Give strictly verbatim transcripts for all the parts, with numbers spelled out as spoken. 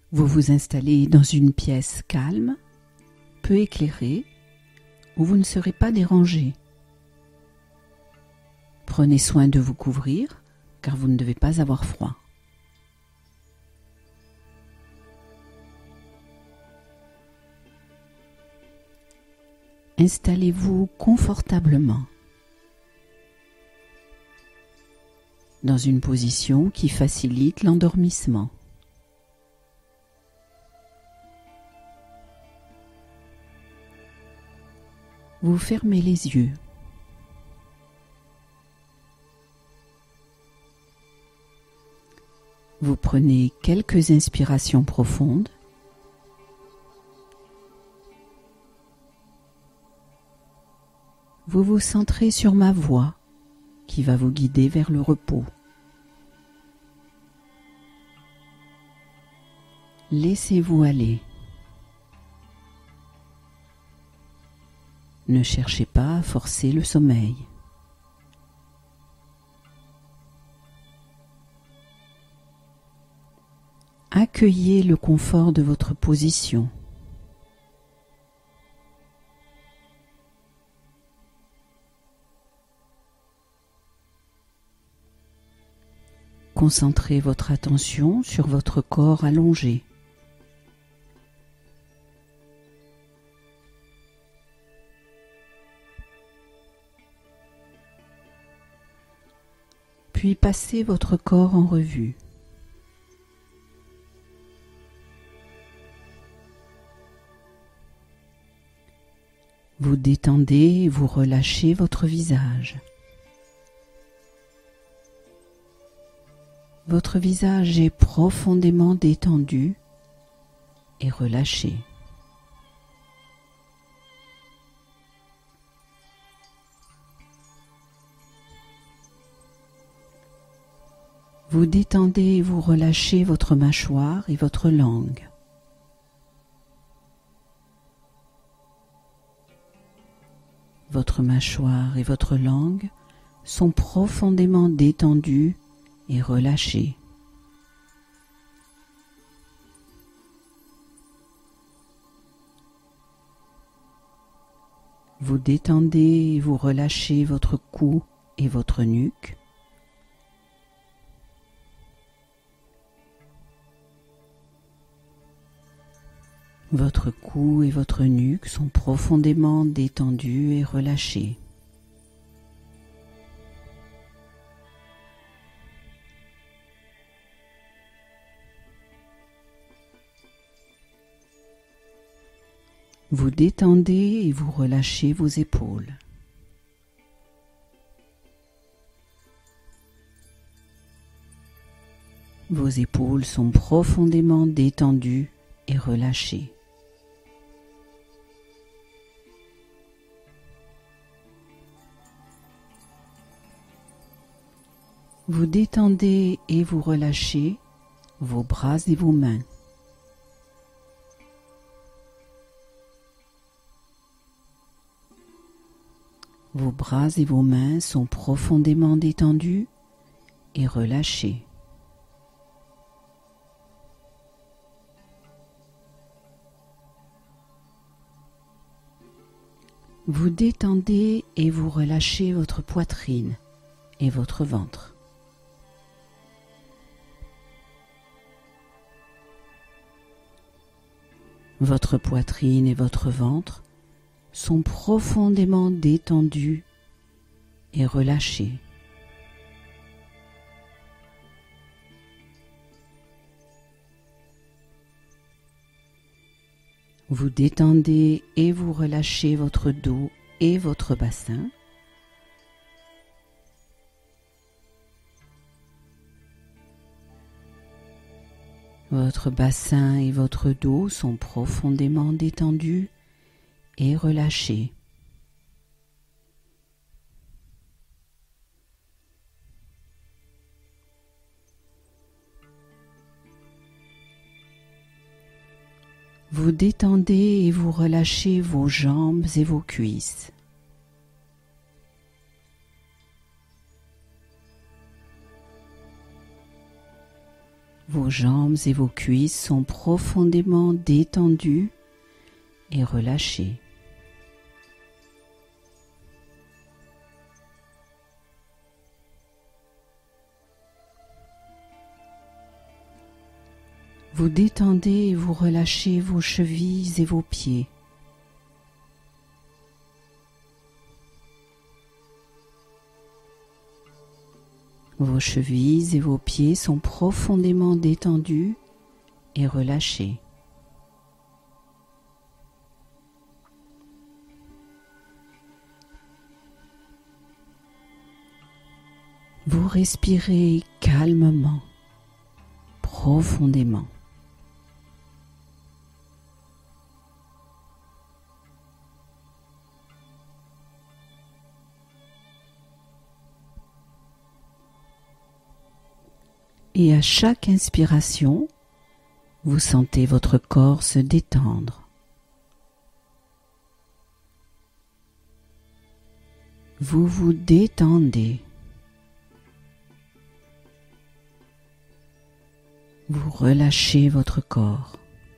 Vous vous installez dans une pièce calme, peu éclairée, où vous ne serez pas dérangé. Prenez soin de vous couvrir, car vous ne devez pas avoir froid. Installez-vous confortablement dans une position qui facilite l'endormissement. Vous fermez les yeux. Vous prenez quelques inspirations profondes. Vous vous centrez sur ma voix qui va vous guider vers le repos. Laissez-vous aller. Ne cherchez pas à forcer le sommeil. Accueillez le confort de votre position. Concentrez votre attention sur votre corps allongé. Puis passez votre corps en revue. Vous détendez et vous relâchez votre visage. Votre visage est profondément détendu et relâché. Vous détendez et vous relâchez votre mâchoire et votre langue. Votre mâchoire et votre langue sont profondément détendues et relâchées. Vous détendez et vous relâchez votre cou et votre nuque. Votre cou et votre nuque sont profondément détendus et relâchés. Vous détendez et vous relâchez vos épaules. Vos épaules sont profondément détendues et relâchées. Vous détendez et vous relâchez vos bras et vos mains. Vos bras et vos mains sont profondément détendus et relâchés. Vous détendez et vous relâchez votre poitrine et votre ventre. Votre poitrine et votre ventre sont profondément détendus et relâchés. Vous détendez et vous relâchez votre dos et votre bassin. Votre bassin et votre dos sont profondément détendus et relâchés. Vous détendez et vous relâchez vos jambes et vos cuisses. Vos jambes et vos cuisses sont profondément détendues et relâchées. Vous détendez et vous relâchez vos chevilles et vos pieds. Vos chevilles et vos pieds sont profondément détendus et relâchés. Vous respirez calmement, profondément. Et à chaque inspiration, vous sentez votre corps se détendre. Vous vous détendez. Vous relâchez votre corps.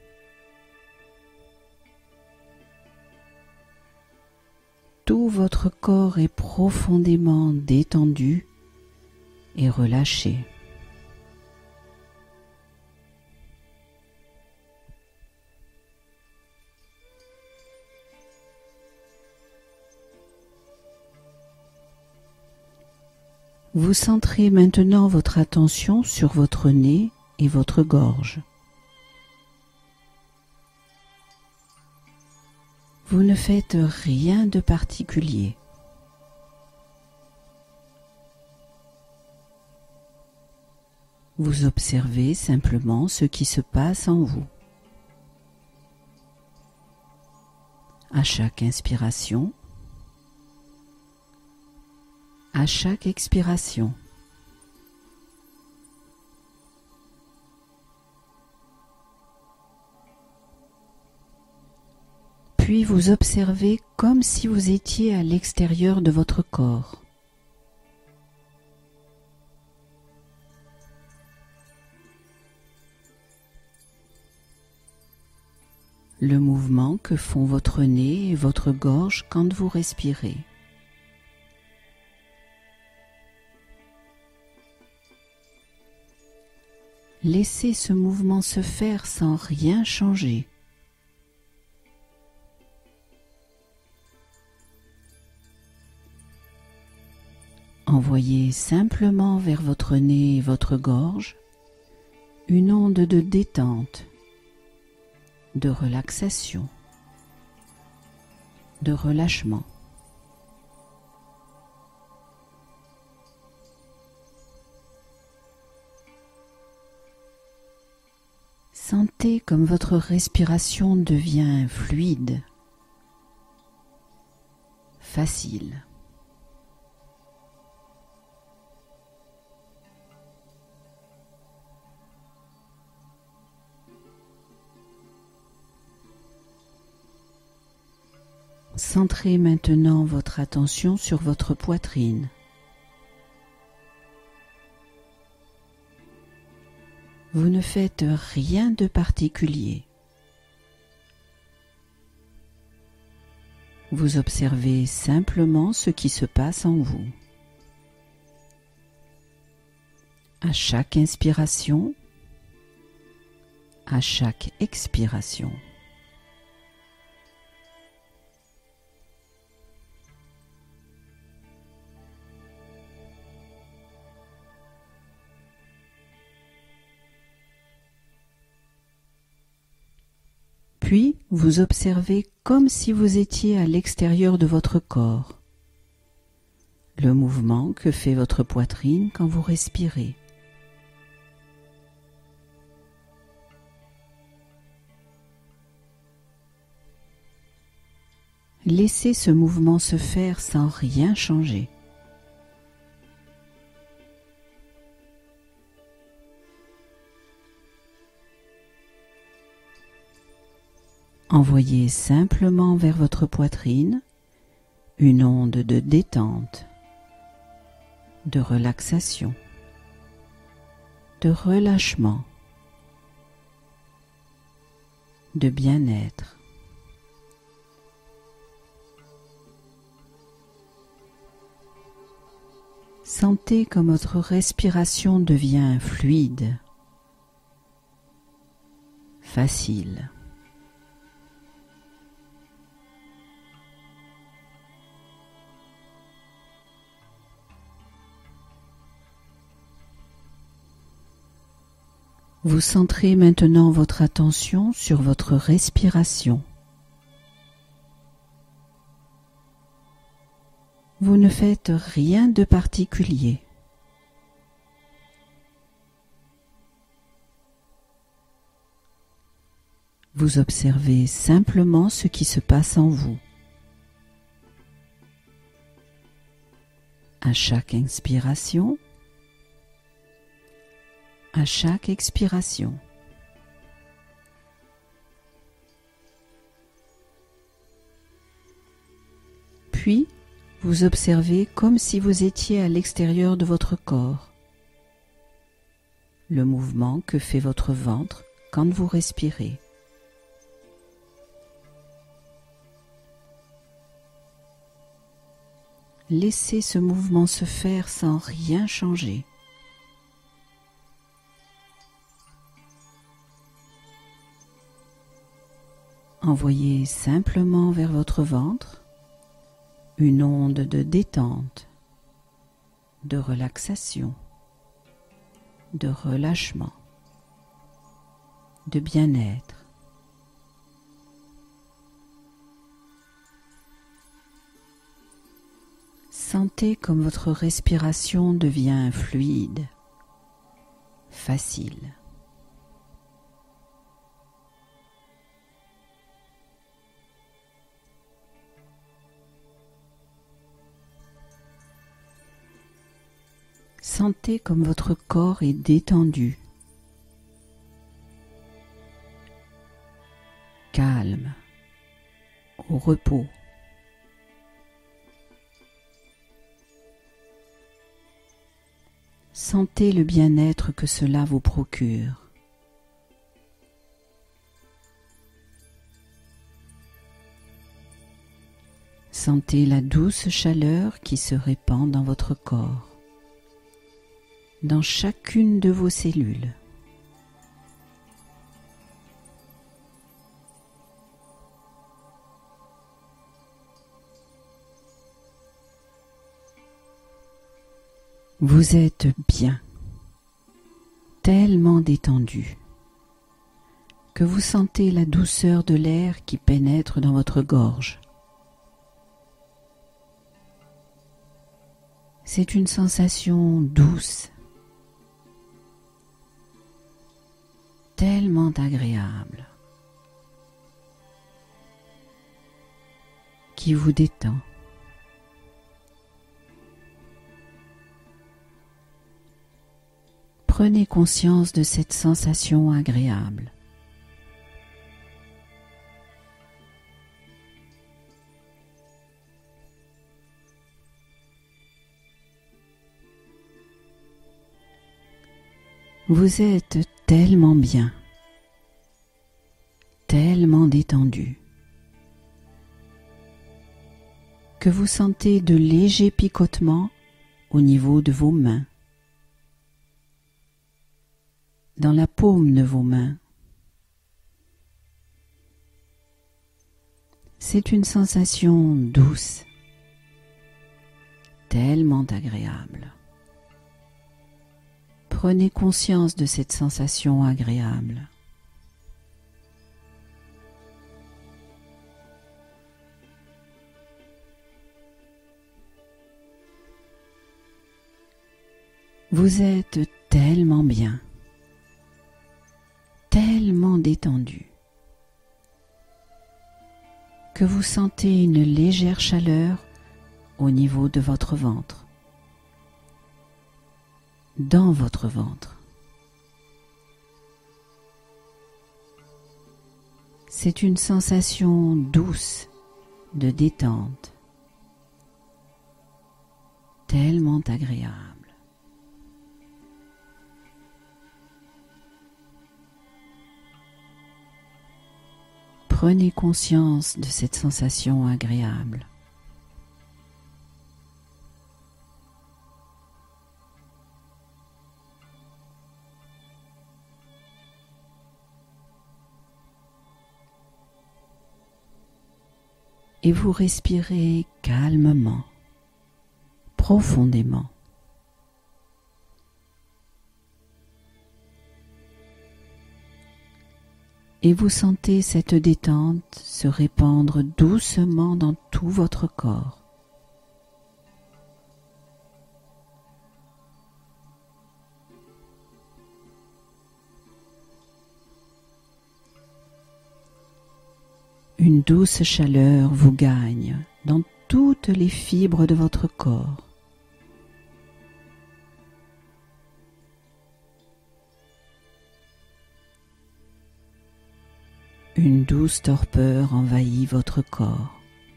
Tout votre corps est profondément détendu et relâché. Vous centrez maintenant votre attention sur votre nez et votre gorge. Vous ne faites rien de particulier. Vous observez simplement ce qui se passe en vous. À chaque inspiration, à chaque expiration. Puis vous observez comme si vous étiez à l'extérieur de votre corps. Le mouvement que font votre nez et votre gorge quand vous respirez. Laissez ce mouvement se faire sans rien changer. Envoyez simplement vers votre nez et votre gorge une onde de détente, de relaxation, de relâchement. Sentez comme votre respiration devient fluide, facile. Centrez maintenant votre attention sur votre poitrine. Vous ne faites rien de particulier. Vous observez simplement ce qui se passe en vous. À chaque inspiration, à chaque expiration. Puis, vous observez comme si vous étiez à l'extérieur de votre corps. Le mouvement que fait votre poitrine quand vous respirez. Laissez ce mouvement se faire sans rien changer. Envoyez simplement vers votre poitrine une onde de détente, de relaxation, de relâchement. de bien-être. Sentez comme votre respiration devient fluide, facile. Vous centrez maintenant votre attention sur votre respiration. Vous ne faites rien de particulier. Vous observez simplement ce qui se passe en vous. À chaque inspiration, à chaque expiration. Puis, vous observez comme si vous étiez à l'extérieur de votre corps, le mouvement que fait votre ventre quand vous respirez. Laissez ce mouvement se faire sans rien changer. Envoyez simplement vers votre ventre une onde de détente, de relaxation, de relâchement, de bien-être. Sentez comme votre respiration devient fluide, facile. Sentez comme votre corps est détendu, calme, au repos. Sentez le bien-être que cela vous procure. Sentez la douce chaleur qui se répand dans votre corps, dans chacune de vos cellules. Vous êtes bien, tellement détendu, que vous sentez la douceur de l'air qui pénètre dans votre gorge. C'est une sensation douce, tellement agréable, qui vous détend. Prenez conscience de cette sensation agréable. Vous êtes tellement bien, tellement détendu, que vous sentez de légers picotements au niveau de vos mains, dans la paume de vos mains. C'est une sensation douce, tellement agréable. Prenez conscience de cette sensation agréable. Vous êtes tellement bien, tellement détendu, que vous sentez une légère chaleur au niveau de votre ventre, dans votre ventre. C'est une sensation douce de détente, tellement agréable. prenez conscience de cette sensation agréable. Et vous respirez calmement, profondément. Et vous sentez cette détente se répandre doucement dans tout votre corps. Une douce chaleur vous gagne dans toutes les fibres de votre corps. Une douce torpeur envahit votre corps.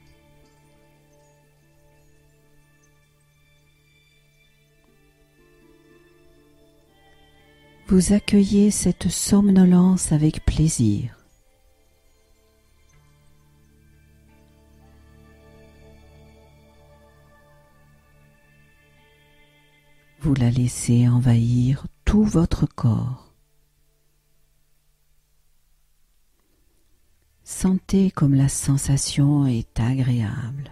Vous accueillez cette somnolence avec plaisir. Vous la laissez envahir tout votre corps. Sentez comme la sensation est agréable.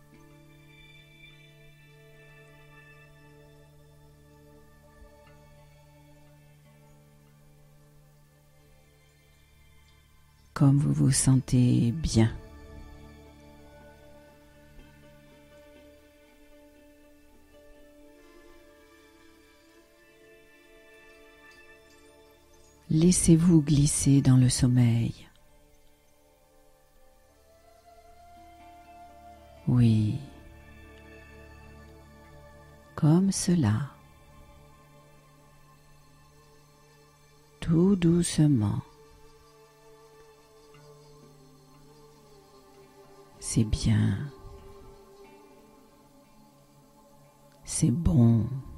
Comme vous vous sentez bien. Laissez-vous glisser dans le sommeil. Oui, comme cela, tout doucement. C'est bien, c'est bon.